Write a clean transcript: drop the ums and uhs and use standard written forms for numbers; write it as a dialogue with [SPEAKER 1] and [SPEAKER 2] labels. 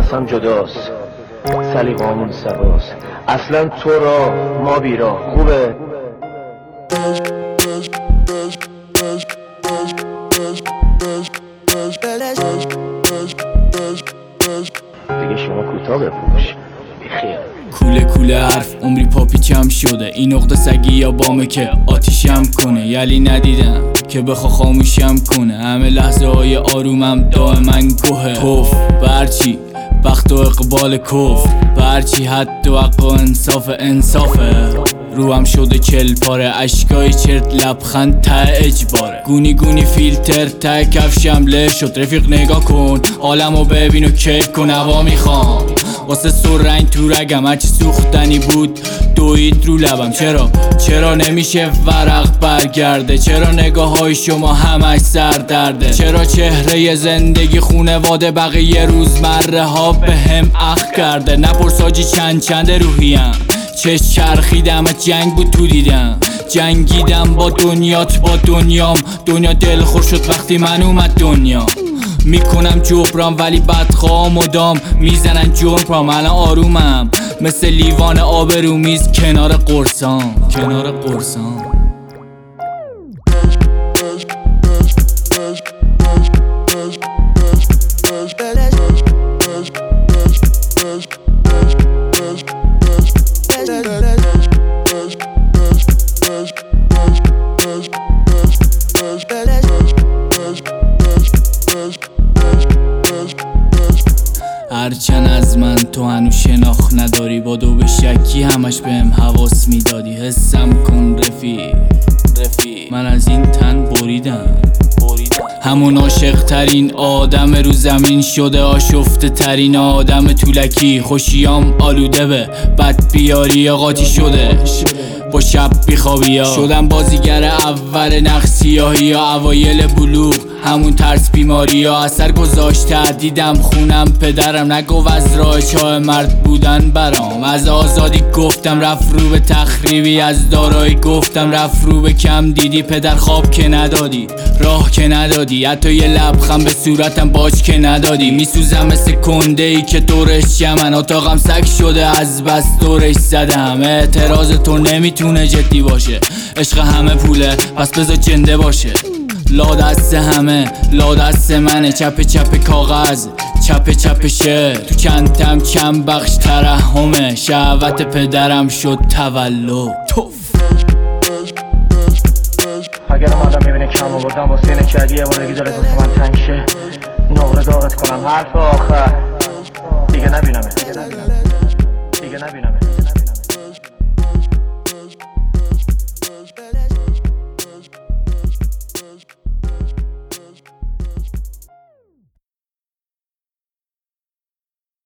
[SPEAKER 1] واسم جداست، سلیقامون سواست، اصلا تو را ما بیرا خوبه. دیگه شما کوتاه بپوش بیخیال.
[SPEAKER 2] کوله کوله حرف عمری پاپیچم شده، این نقطه سگی یا بامه که آتیشم کنه. یلی ندیدم که بخوا خاموشم کنه، همه لحظه های آرومم دائما گوه. توف برچی بخت و اقبال کفر، برچی حد و حق و انصافه. روام شده 40 پاره، اشکای چرت لبخند ته اجباره. گونی گونی فیلتر ته کفشم له شد. رفیق نگاه کن عالمو ببین و کیف کن. هوا میخوام واسه سر رنگ تو رگم، هرچی سوختنی بود دوید رو لبم. چرا نمیشه ورق برگرده؟ چرا نگاه های شما همش سر درده؟ چرا چهره زندگی خونواده بقیه روزمره ها به هم اخ کرده؟ نپرس آجی چند روحیم، چش چرخیدم جنگ بود تو دیدم. جنگیدم با دنیات با دنیام، دنیا دلخور شد وقتی من اومد دنیا. میکنم جبران ولی بدخواه مدام میزنن جرم. الان آرومم مثل لیوان آبرومیز کنار قرصام. هرچند از من تو هنو شناخت نداری، با دو به شکی همش بهم حواس میدادی. حسم کن رفیق من از این تن بریدم. همون عاشق ترین آدم رو زمین شده آشفته ترین آدم طولکی. خوشیام آلوده به بد بیاری یا قاطی شدش با شب بیخوابی ها. شدم بازیگر اول نقش سیاهی یا اوایل بلوغ، همون ترس بیماری ها اثر گذاشته. دیدم خونم پدرم نگو از راه چاه مرد بودن برام. از آزادی گفتم رفت رو به تخریبی، از دارایی گفتم رفت رو به کم دیدی. پدر خواب که ندادی، راه که ندادی، حتی یه لبخند به صورتم باج که ندادی. میسوزم مثل کنده ای که دورش جمن، اتاقم سگ شده از بس دورش زدم. اعتراض تو نمیتونه جدی باشه، عشق همه پوله پس بذار جنده باشه. لا دست همه لا دست منه، چپ کاغذ چپ شعر. تو چند بخش ترحمه، شهوت پدرم شد تولد. توف
[SPEAKER 1] اگرم آدم میبینه کم آوردم واسه اینه که اگه یه بار دیگه داره واسه من تنگ شه نقره داغت کنم. حرف آخر دیگه نبینمه.